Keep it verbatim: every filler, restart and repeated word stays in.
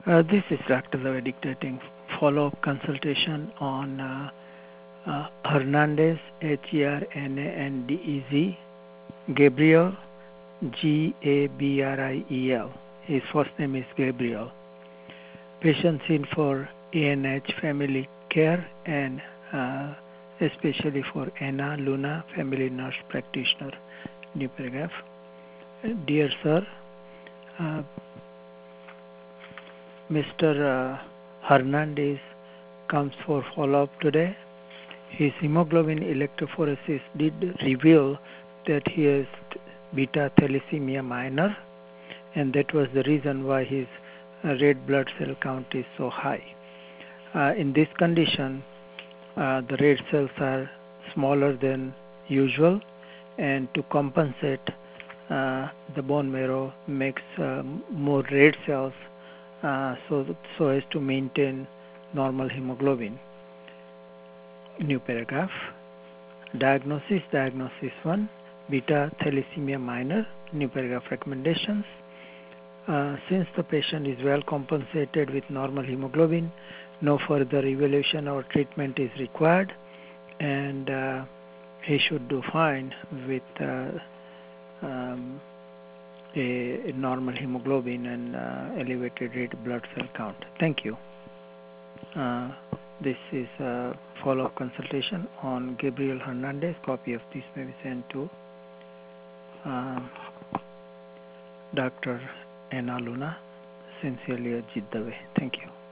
Uh, this is Doctor Love dictating follow-up consultation on uh, uh, Hernandez, H E R N A N D E Z, Gabriel, G A B R I E L. His first name is Gabriel. Patient seen for A N H Family Care and uh, especially for Anna Luna, Family Nurse Practitioner. New paragraph. Dear Sir, uh, Mister Uh, Hernandez comes for follow-up today. His hemoglobin electrophoresis did reveal that he has beta thalassemia minor, and that was the reason why his uh, red blood cell count is so high. Uh, in this condition, uh, the red cells are smaller than usual, and to compensate, uh, the bone marrow makes uh, more red cells uh, so, so as to maintain normal hemoglobin. New paragraph. Diagnosis, diagnosis one, beta thalassemia minor, new paragraph recommendations. Uh, since the patient is well compensated with normal hemoglobin, no further evaluation or treatment is required, and uh, he should do fine with uh, um, a, a normal hemoglobin and uh, elevated red blood cell count. Thank you. Uh, this is a follow-up consultation on Gabriel Hernandez. Copy of this may be sent to uh, Doctor Anna Luna. Sincerely, Ajit Dave. Thank you.